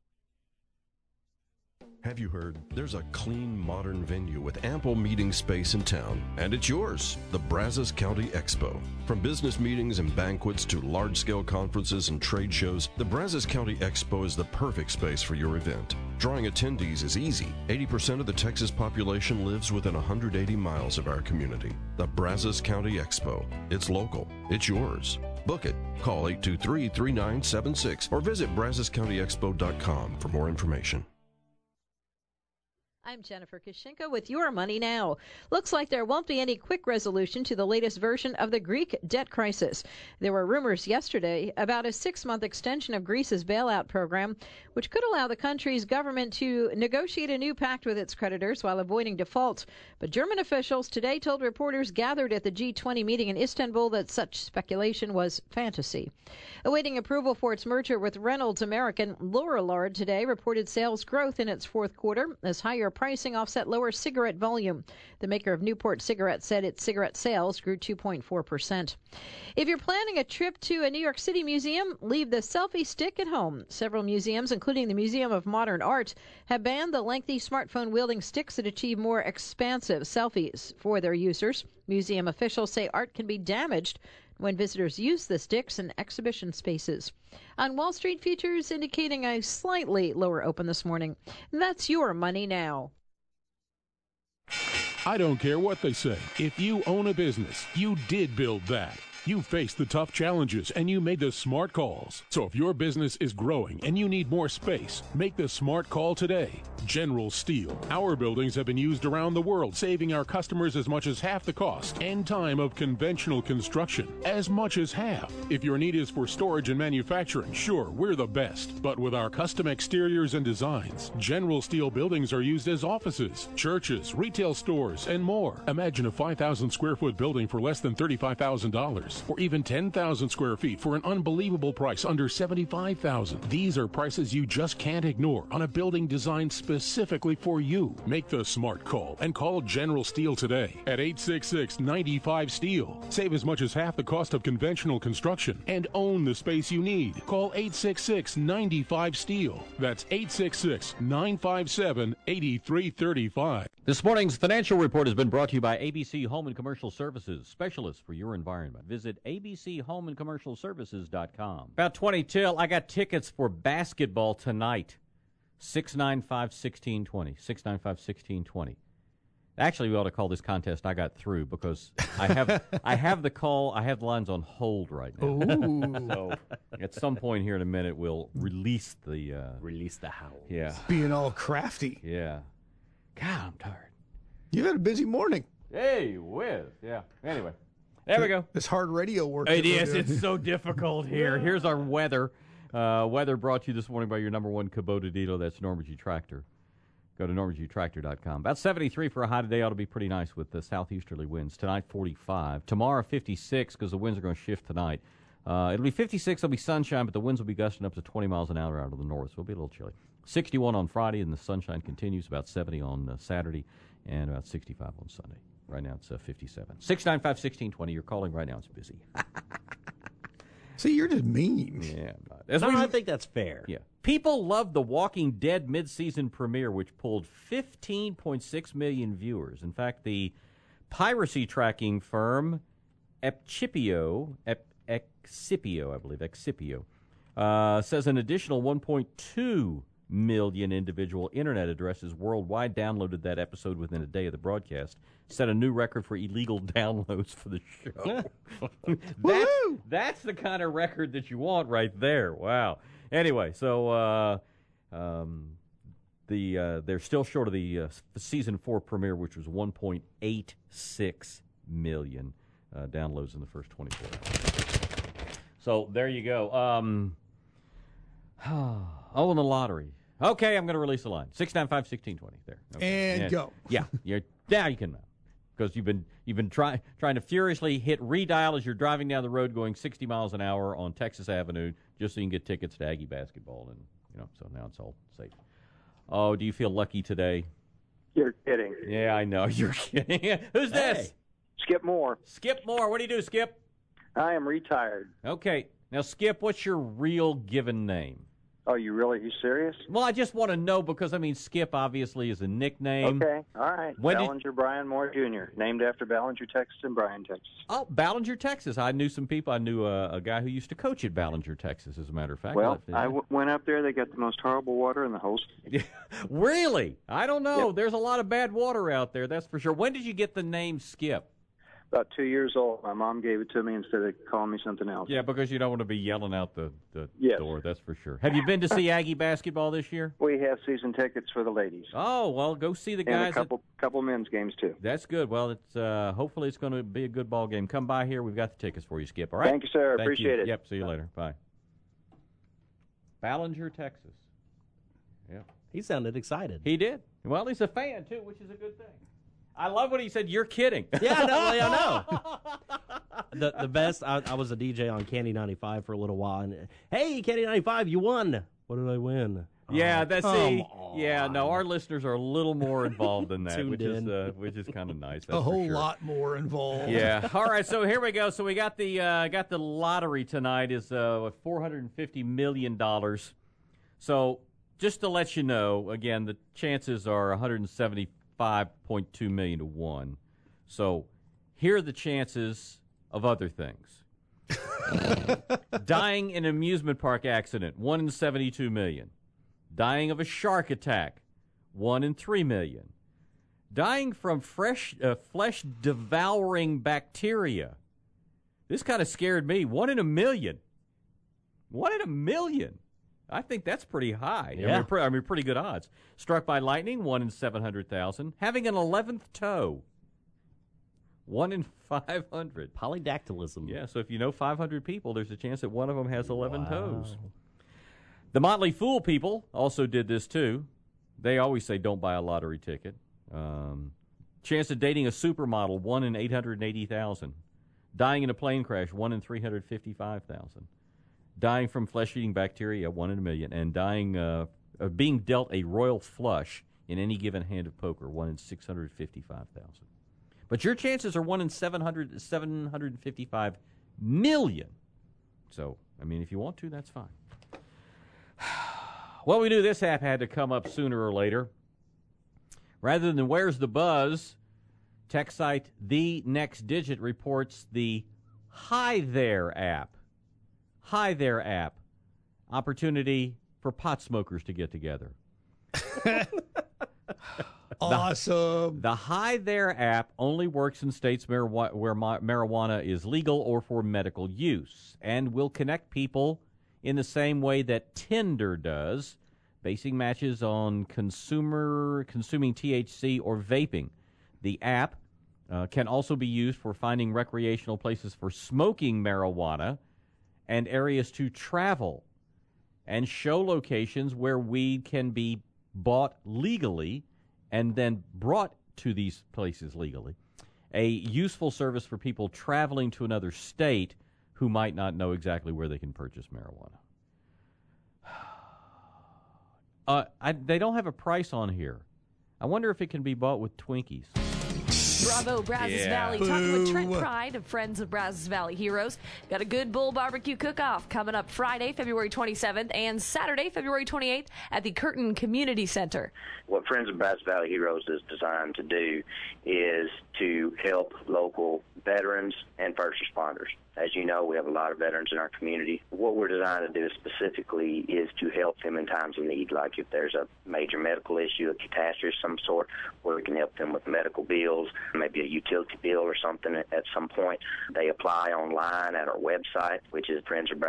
Have you heard? There's a clean, modern venue with ample meeting space in town, and it's yours, the Brazos County Expo. From business meetings and banquets to large-scale conferences and trade shows, the Brazos County Expo is the perfect space for your event. Drawing attendees is easy. 80% of the Texas population lives within 180 miles of our community. The Brazos County Expo. It's local. It's yours. Book it. Call 823-3976 or visit BrazosCountyExpo.com for more information. I'm Jennifer Kishinka with Your Money Now. Looks like there won't be any quick resolution to the latest version of the Greek debt crisis. There were rumors yesterday about a 6-month extension of Greece's bailout program, which could allow the country's government to negotiate a new pact with its creditors while avoiding default. But German officials today told reporters gathered at the G20 meeting in Istanbul that such speculation was fantasy. Awaiting approval for its merger with Reynolds American, Lorillard today reported sales growth in its fourth quarter as higher pricing offset lower cigarette volume. The maker of Newport Cigarettes said its cigarette sales grew 2.4%. If you're planning a trip to a New York City museum, leave the selfie stick at home. Several museums, including the Museum of Modern Art, have banned the lengthy smartphone-wielding sticks that achieve more expansive selfies for their users. Museum officials say art can be damaged when visitors use the sticks in exhibition spaces. On Wall Street, futures indicating a slightly lower open this morning. That's Your Money Now. I don't care what they say. If you own a business, you did build that. You faced the tough challenges and you made the smart calls. So if your business is growing and you need more space, make the smart call today. General Steel. Our buildings have been used around the world, saving our customers as much as half the cost and time of conventional construction. As much as half. If your need is for storage and manufacturing, sure, we're the best. But with our custom exteriors and designs, General Steel buildings are used as offices, churches, retail stores, and more. Imagine a 5,000 square foot building for less than $35,000, or even 10,000 square feet for an unbelievable price under $75,000. These are prices you just can't ignore on a building designed specifically for you. Make the smart call and call General Steel today at 866-95-STEEL. Save as much as half the cost of conventional construction and own the space you need. Call 866-95-STEEL. That's 866-957-8335. This morning's financial report has been brought to you by ABC Home and Commercial Services, specialists for your environment. Visit abchomeandcommercialservices.com. About 20 till, I got tickets for basketball tonight. 695-1620. 695-1620. Actually, we ought to call this contest I Got Through, because I have the lines on hold right now. Ooh. So at some point here in a minute, we'll release the howl. Yeah. Being all crafty. Yeah. God, I'm tired. You've had a busy morning. Hey, whiz. Yeah. Anyway, there we go. This hard radio work. It is. It's so difficult here. Here's our weather. Weather brought to you this morning by your number one Kubota dealer. That's Normandy Tractor. Go to normandytractor.com. About 73 for a high today. Ought to be pretty nice with the southeasterly winds. Tonight, 45. Tomorrow, 56, because the winds are going to shift tonight. It'll be 56. There'll be sunshine, but the winds will be gusting up to 20 miles an hour out of the north, so it'll be a little chilly. 61 on Friday, and the sunshine continues. About 70 on Saturday, and about 65 on Sunday. Right now, it's 57. 695-1620. You're calling right now. It's busy. See, you're just mean. Yeah. I think that's fair. Yeah. People love The Walking Dead mid-season premiere, which pulled 15.6 million viewers. In fact, the piracy tracking firm Excipio, I believe, says an additional 1.2 million individual internet addresses worldwide downloaded that episode within a day of the broadcast. Set a new record for illegal downloads for the show. That's the kind of record that you want right there. Wow. Anyway, so they're still short of the season 4 premiere, which was 1.86 million downloads in the first 24 hours. So there you go. Oh, and the lottery. Okay, I'm going to release the line. 695-1620. There. Okay. And go. Yeah, now you can, because you've been trying to furiously hit redial as you're driving down the road going 60 miles an hour on Texas Avenue, just so you can get tickets to Aggie basketball, and so now it's all safe. Oh, do you feel lucky today? You're kidding. Yeah, I know you're kidding. Who's this? Skip Moore. Skip Moore. What do you do, Skip? I am retired. Okay. Now, Skip, what's your real given name? Oh, you serious? Well, I just want to know because, Skip obviously is a nickname. Okay, all right. Ballinger Brian Moore Jr., named after Ballinger, Texas, and Bryan, Texas. Oh, Ballinger, Texas. I knew some people. I knew a guy who used to coach at Ballinger, Texas, as a matter of fact. Well, I went up there. They got the most horrible water in the whole state. Really? I don't know. Yep. There's a lot of bad water out there, that's for sure. When did you get the name Skip? About 2 years old. My mom gave it to me instead of calling me something else. Yeah, because you don't want to be yelling out the Yes. door, that's for sure. Have you been to see Aggie basketball this year? We have season tickets for the ladies. Oh, well, go see the guys. And a couple men's games, too. That's good. Well, it's hopefully it's going to be a good ball game. Come by here. We've got the tickets for you, Skip. All right? Thank you, sir. Thank Appreciate you. it. Yep, see you later. Bye. Ballinger, Texas. Yep. He sounded excited. He did. Well, he's a fan, too, which is a good thing. I love when he said, "You're kidding." Yeah, I know. The best, I was a DJ on Candy 95 for a little while, and hey, Candy 95, you won. What did I win? Yeah, our listeners are a little more involved than that, which is kind of nice. That's a whole sure. lot more involved. Yeah. All right, so here we go. So we got the lottery tonight is $450 million. So just to let you know, again, the chances are 175.2 million to 1. So here are the chances of other things. Dying in an amusement park accident, 1 in 72 million. Dying of a shark attack, 1 in 3 million. Dying from flesh-devouring bacteria. This kind of scared me. 1 in a million. 1 in a million. I think that's pretty high. Yeah. I mean, pretty good odds. Struck by lightning, 1 in 700,000. Having an 11th toe, 1 in 500. Polydactylism. Yeah, so if you know 500 people, there's a chance that one of them has 11 toes. The Motley Fool people also did this, too. They always say don't buy a lottery ticket. Chance of dating a supermodel, 1 in 880,000. Dying in a plane crash, 1 in 355,000. Dying from flesh-eating bacteria, 1 in a million. And dying of being dealt a royal flush in any given hand of poker, 1 in 655,000. But your chances are 1 in 755 million. So, I mean, if you want to, that's fine. Well, we knew this app had to come up sooner or later. Rather than Where's the Buzz, tech site The Next Digit reports the Hi There app. Hi There app. Opportunity for pot smokers to get together. Awesome. The Hi There app only works in states where marijuana is legal or for medical use, and will connect people in the same way that Tinder does, basing matches on consuming THC or vaping. The app can also be used for finding recreational places for smoking marijuana and areas to travel, and show locations where weed can be bought legally and then brought to these places legally. A useful service for people traveling to another state who might not know exactly where they can purchase marijuana. They don't have a price on here. I wonder if it can be bought with Twinkies. Bravo, Brazos Valley. Talking with Trent Pride of Friends of Brazos Valley Heroes. Got a good bull barbecue cook-off coming up Friday, February 27th, and Saturday, February 28th at the Curtin Community Center. What Friends of Brazos Valley Heroes is designed to do is to help local veterans and first responders. As you know, we have a lot of veterans in our community. What we're designed to do specifically is to help them in times of need, like if there's a major medical issue, a catastrophe of some sort, where we can help them with medical bills, maybe a utility bill or something at some point. They apply online at our website, which is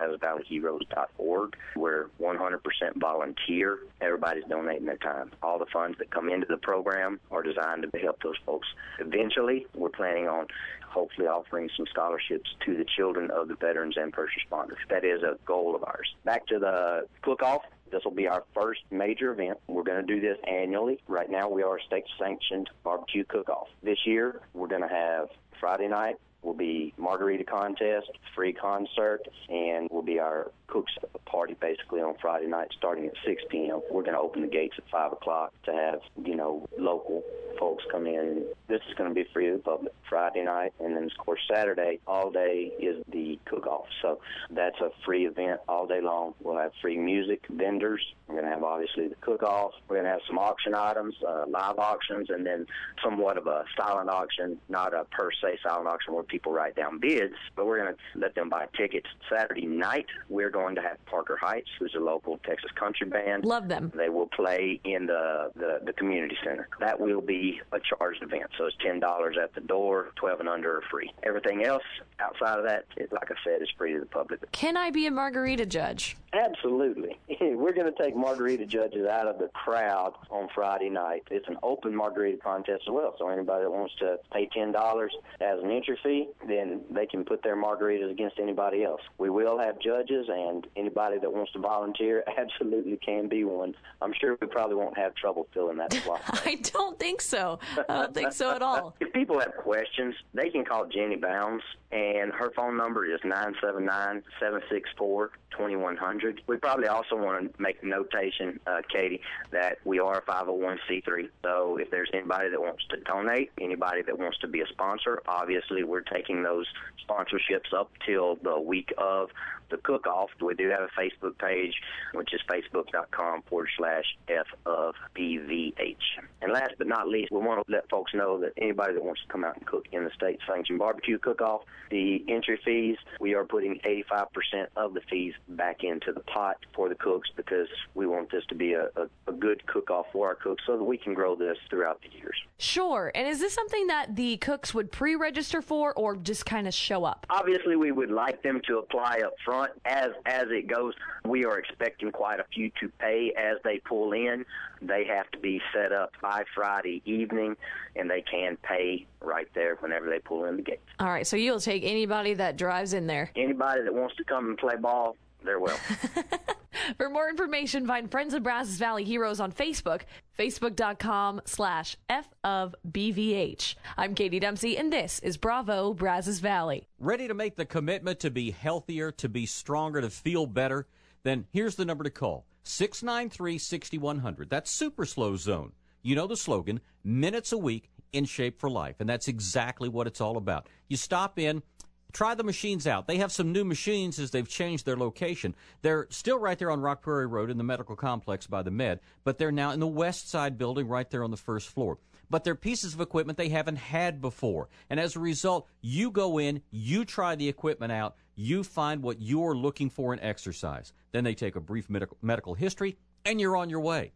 friendsofbrazosvalleyheroes.org. We're 100% volunteer. Everybody's donating their time. All the funds that come into the program are designed to help those folks. Eventually, we're planning on hopefully offering some scholarships to the children of the veterans and first responders. That is a goal of ours. Back to the cook-off. This will be our first major event. We're going to do this annually. Right now, we are a state-sanctioned barbecue cook-off. This year, we're going to have Friday night will be margarita contest, free concert, and will be our cooks party basically on Friday night starting at 6 p.m. We're going to open the gates at 5 o'clock to have, local folks come in. This is going to be free to the public Friday night, and then, of course, Saturday, all day is the cook-off. So that's a free event all day long. We'll have free music, vendors. We're going to have, obviously, the cook-off. We're going to have some auction items, live auctions, and then somewhat of a silent auction, not a per se silent auction where people write down bids, but we're going to let them buy tickets. Saturday night, we're going to have Parker Heights, who's a local Texas country band. Love them. They will play in the community center. That will be a charged event, so it's $10 at the door, 12 and under are free. Everything else outside of that, like I said, is free to the public. Can I be a margarita judge? Absolutely. We're going to take margarita judges out of the crowd on Friday night. It's an open margarita contest as well, so anybody that wants to pay $10 as an entry fee, then they can put their margaritas against anybody else. We will have judges, and anybody that wants to volunteer absolutely can be one. I'm sure we probably won't have trouble filling that slot. I don't think so. I don't think so at all. If people have questions, they can call Jenny Bounds, and her phone number is 979-764-2100. We probably also want to make a notation, Katie, that we are a 501c3. So if there's anybody that wants to donate, anybody that wants to be a sponsor, obviously we're taking those sponsorships up till the week of the cook-off. We do have a Facebook page, which is facebook.com/FofBVH. And last but not least, we want to let folks know that anybody that wants to come out and cook in the state-sanctioned barbecue cook-off, the entry fees, we are putting 85% of the fees back into the pot for the cooks, because we want this to be a good cook-off for our cooks so that we can grow this throughout the years. Sure. And is this something that the cooks would pre-register for or just kind of show up? Obviously, we would like them to apply up front. As it goes, we are expecting quite a few to pay as they pull in. They have to be set up by Friday evening, and they can pay right there whenever they pull in the gate. All right, so you'll take anybody that drives in there. Anybody that wants to come and play ball, they're welcome. For more information, find Friends of Brazos Valley Heroes on Facebook, facebook.com/FofBVH. I'm Katie Dempsey, and this is Bravo Brazos Valley. Ready to make the commitment to be healthier, to be stronger, to feel better? Then here's the number to call, 693-6100. That's Super Slow Zone. You know the slogan, minutes a week in shape for life, and that's exactly what it's all about. You stop in, try the machines out. They have some new machines as they've changed their location. They're still right there on Rock Prairie Road in the medical complex by the Med, but they're now in the West Side building right there on the first floor. But they're pieces of equipment they haven't had before. And as a result, you go in, you try the equipment out, you find what you're looking for in exercise. Then they take a brief medical history, and you're on your way.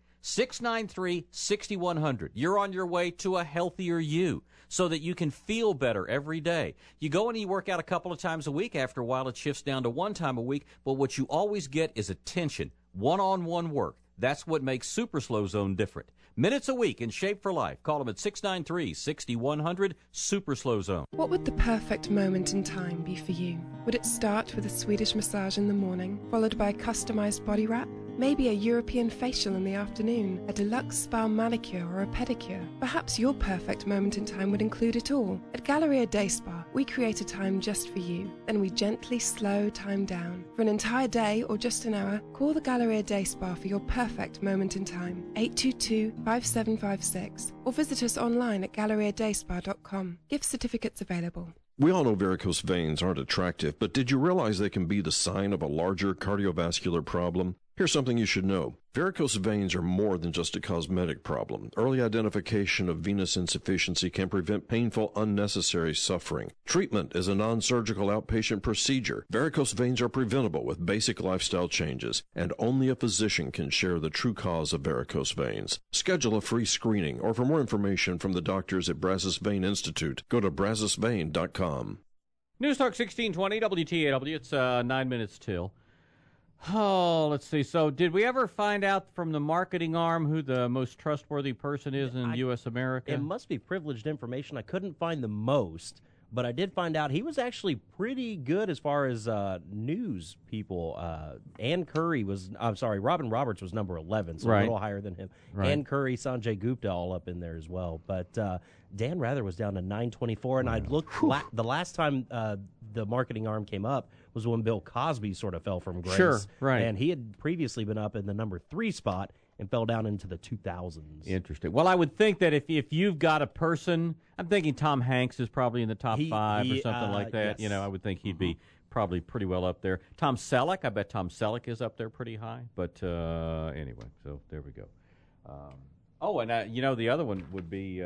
693-6100. You're on your way to a healthier you so that you can feel better every day. You go and you work out a couple of times a week. After a while, it shifts down to one time a week. But what you always get is attention, one-on-one work. That's what makes Super Slow Zone different. Minutes a week in shape for life. Call them at 693-6100, Super Slow Zone. What would the perfect moment in time be for you? Would it start with a Swedish massage in the morning, followed by a customized body wrap? Maybe a European facial in the afternoon, a deluxe spa manicure or a pedicure. Perhaps your perfect moment in time would include it all. At Galleria Day Spa, we create a time just for you. Then we gently slow time down. For an entire day or just an hour, call the Galleria Day Spa for your perfect moment in time. 822-5756. Or visit us online at GalleriaDaySpa.com. Gift certificates available. We all know varicose veins aren't attractive, but did you realize they can be the sign of a larger cardiovascular problem? Here's something you should know. Varicose veins are more than just a cosmetic problem. Early identification of venous insufficiency can prevent painful, unnecessary suffering. Treatment is a non-surgical outpatient procedure. Varicose veins are preventable with basic lifestyle changes, and only a physician can share the true cause of varicose veins. Schedule a free screening, or for more information from the doctors at Brazos Vein Institute, go to brazosvein.com. News Talk 1620, WTAW. It's 9 minutes till. Oh, let's see. So did we ever find out from the marketing arm who the most trustworthy person is in U.S. America? It must be privileged information. I couldn't find the most, but I did find out he was actually pretty good as far as news people. Ann Curry Robin Roberts was number 11, so a little higher than him. Right. Ann Curry, Sanjay Gupta all up in there as well. But Dan Rather was down to 924, and I looked the last time the marketing arm came up was when Bill Cosby sort of fell from grace. Sure, right. And he had previously been up in the number 3 spot and fell down into the 2000s. Interesting. Well, I would think that if you've got a person, I'm thinking Tom Hanks is probably in the top 5 or something like that. Yes. You know, I would think he'd be probably pretty well up there. Tom Selleck, I bet Tom Selleck is up there pretty high. But anyway, so there we go. And the other one would be,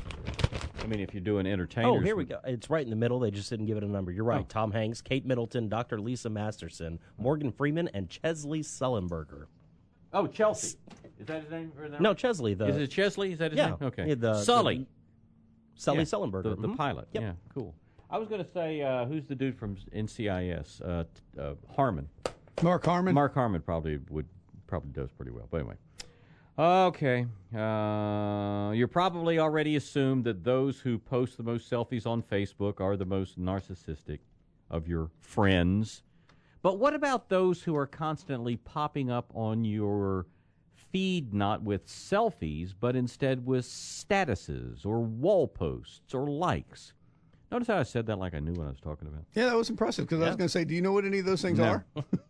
if you're doing entertainers. Oh, here we go. It's right in the middle. They just didn't give it a number. You're right. Tom Hanks, Kate Middleton, Dr. Lisa Masterson, Morgan Freeman, and Chesley Sullenberger. Oh, Chelsea. Is that his name? No, Chesley. Is it Chesley? Is that his name? Okay. Sully Yeah, Sullenberger. The pilot. Yep. Yeah, cool. I was going to say, who's the dude from NCIS? Harmon. Mark Harmon? Mark Harmon probably does pretty well. But anyway. Okay. You're probably already assumed that those who post the most selfies on Facebook are the most narcissistic of your friends. But what about those who are constantly popping up on your feed not with selfies, but instead with statuses or wall posts or likes? Notice how I said that like I knew what I was talking about. Yeah, that was impressive because I was going to say, do you know what any of those things are?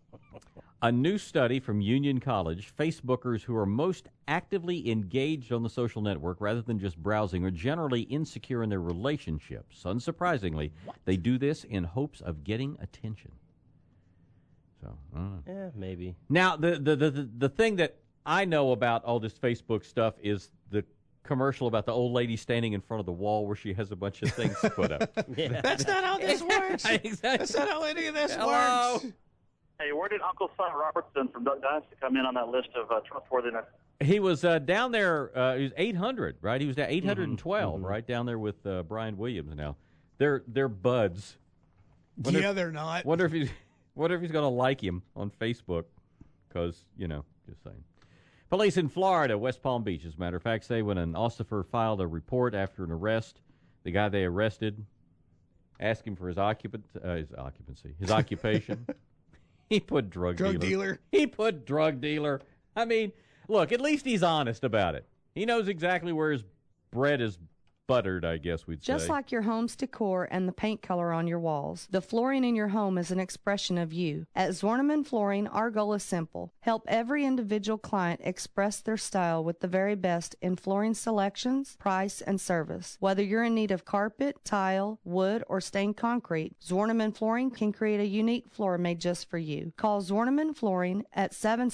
A new study from Union College, Facebookers who are most actively engaged on the social network rather than just browsing are generally insecure in their relationships. Unsurprisingly, they do this in hopes of getting attention. So, I don't know. Yeah, maybe. Now, the thing that I know about all this Facebook stuff is the commercial about the old lady standing in front of the wall where she has a bunch of things put up. That's not how this works. Exactly. That's not how any of this Hello. works. Hey, where did Uncle Son Robertson from Duck Dynasty come in on that list of trustworthiness? He was down there. He was 800, right? He was at 812, right down there with Brian Williams. Now, they're buds. They're not. Wonder if he's going to like him on Facebook, because just saying. Police in Florida, West Palm Beach, as a matter of fact, say when an officer filed a report after an arrest, the guy they arrested asked him for his occupation. He put drug dealer. He put drug dealer. I mean, look, at least he's honest about it. He knows exactly where his bread is buttered, I guess we'd say. Just like your home's decor and the paint color on your walls, the flooring in your home is an expression of you. At Zorneman Flooring, our goal is simple. Help every individual client express their style with the very best in flooring selections, price, and service. Whether you're in need of carpet, tile, wood, or stained concrete, Zorneman Flooring can create a unique floor made just for you. Call Zorneman Flooring at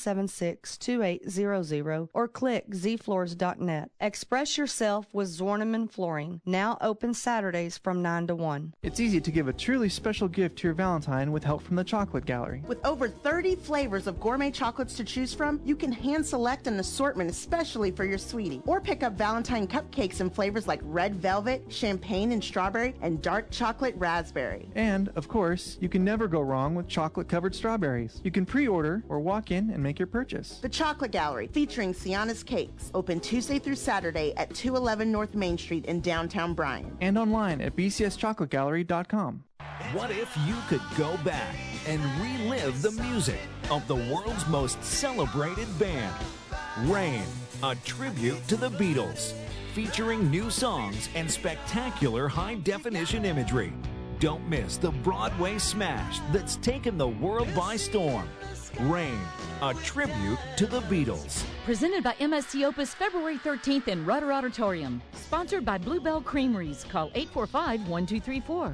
776-2800 or click zfloors.net. Express yourself with Zorneman Flooring. Now open Saturdays from 9 to 1. It's easy to give a truly special gift to your Valentine with help from the Chocolate Gallery. With over 30 flavors of gourmet chocolates to choose from, you can hand select an assortment especially for your sweetie. Or pick up Valentine cupcakes in flavors like red velvet, champagne and strawberry, and dark chocolate raspberry. And, of course, you can never go wrong with chocolate-covered strawberries. You can pre-order or walk in and make your purchase. The Chocolate Gallery, featuring Sienna's Cakes, open Tuesday through Saturday at 211 North Main Street in downtown Bryan. And online at bcschocolategallery.com. What if you could go back and relive the music of the world's most celebrated band? Rain, a tribute to the Beatles, featuring new songs and spectacular high-definition imagery. Don't miss the Broadway smash that's taken the world by storm. Rain, a tribute to the Beatles. Presented by MSC Opus February 13th in Rudder Auditorium. Sponsored by Bluebell Creameries. Call 845-1234.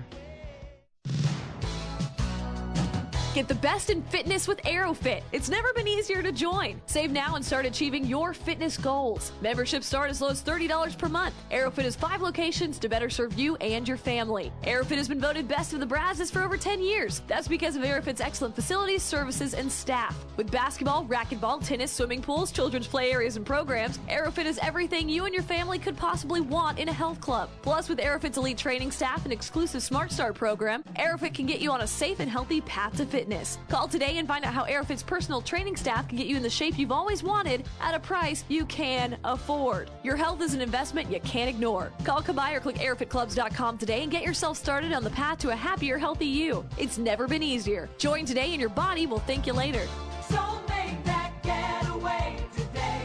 Get the best in fitness with AeroFit. It's never been easier to join. Save now and start achieving your fitness goals. Memberships start as low as $30 per month. AeroFit has 5 locations to better serve you and your family. AeroFit has been voted best of the Brazos for over 10 years. That's because of AeroFit's excellent facilities, services, and staff. With basketball, racquetball, tennis, swimming pools, children's play areas, and programs, AeroFit is everything you and your family could possibly want in a health club. Plus, with AeroFit's elite training staff and exclusive Smart Start program, AeroFit can get you on a safe and healthy path to fitness. Call today and find out how AeroFit's personal training staff can get you in the shape you've always wanted at a price you can afford. Your health is an investment you can't ignore. Call Kabay or click aerofitclubs.com today and get yourself started on the path to a happier, healthy you. It's never been easier. Join today and your body will thank you later. So make that getaway today.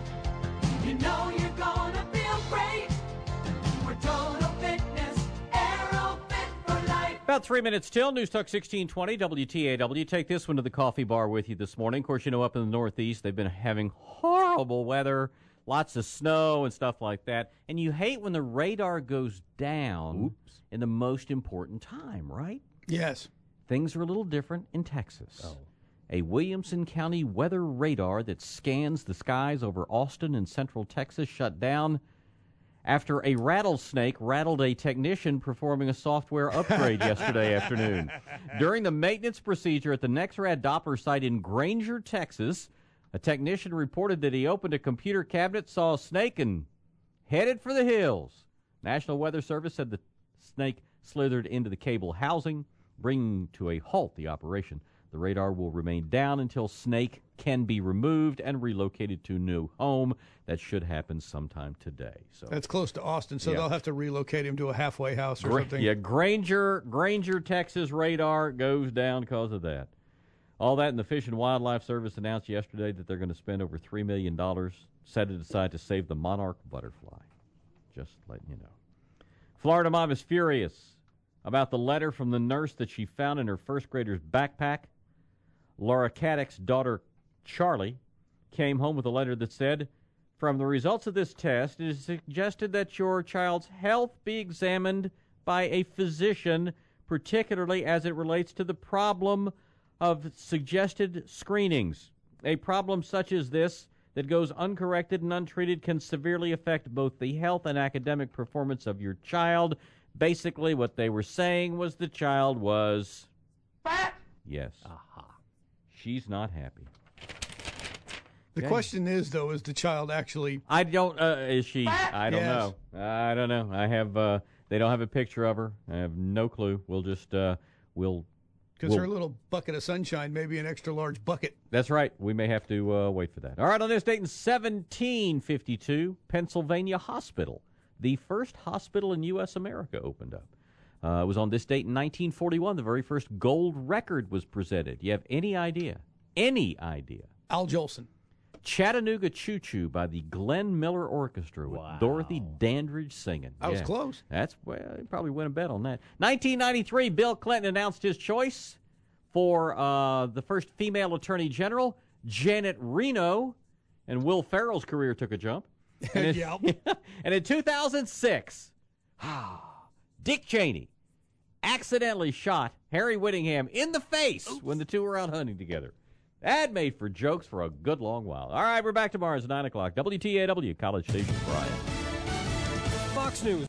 You know you're gonna feel great. We're Total Fitness, AeroFit for life. About 3 minutes till. News Talk 1620, WTAW. Take this one to the coffee bar with you this morning. Of course, up in the Northeast, they've been having horrible weather, lots of snow and stuff like that. And you hate when the radar goes down in the most important time, right? Yes. Things are a little different in Texas. A Williamson County weather radar that scans the skies over Austin and central Texas shut down after a rattlesnake rattled a technician performing a software upgrade yesterday afternoon. During the maintenance procedure at the NexRad Doppler site in Granger, Texas, a technician reported that he opened a computer cabinet, saw a snake, and headed for the hills. National Weather Service said the snake slithered into the cable housing, bringing to a halt the operation. The radar will remain down until snake can be removed and relocated to a new home. That should happen sometime today. So that's close to Austin, so they'll have to relocate him to a halfway house or something. Yeah, Granger, Texas radar goes down because of that. All that, and the Fish and Wildlife Service announced yesterday that they're going to spend over $3 million, set it aside to save the monarch butterfly. Just letting you know. Florida mom is furious about the letter from the nurse that she found in her first grader's backpack. Laura Caddick's daughter, Charlie, came home with a letter that said, "From the results of this test, it is suggested that your child's health be examined by a physician, particularly as it relates to the problem of suggested screenings. A problem such as this that goes uncorrected and untreated can severely affect both the health and academic performance of your child." Basically, what they were saying was the child was fat. Yes. she's not happy. The question is, though, is the child actually... I don't... is she... I don't Yes. know. I don't know. I have... they don't have a picture of her. I have no clue. We'll just... Because her little bucket of sunshine may be an extra large bucket. That's right. We may have to wait for that. All right, on this date in 1752, Pennsylvania Hospital, the first hospital in U.S. America, opened up. It was on this date in 1941. The very first gold record was presented. You have any idea? Any idea? Al Jolson. Chattanooga Choo Choo by the Glenn Miller Orchestra with Dorothy Dandridge singing. That was close. That's, well, you probably win a bet on that. 1993, Bill Clinton announced his choice for the first female attorney general, Janet Reno, and Will Ferrell's career took a jump. And in 2006, Dick Cheney accidentally shot Harry Whittingham in the face when the two were out hunting together. That made for jokes for a good long while. All right, we're back tomorrow at 9 o'clock. WTAW, College Station, Bryan. Fox News.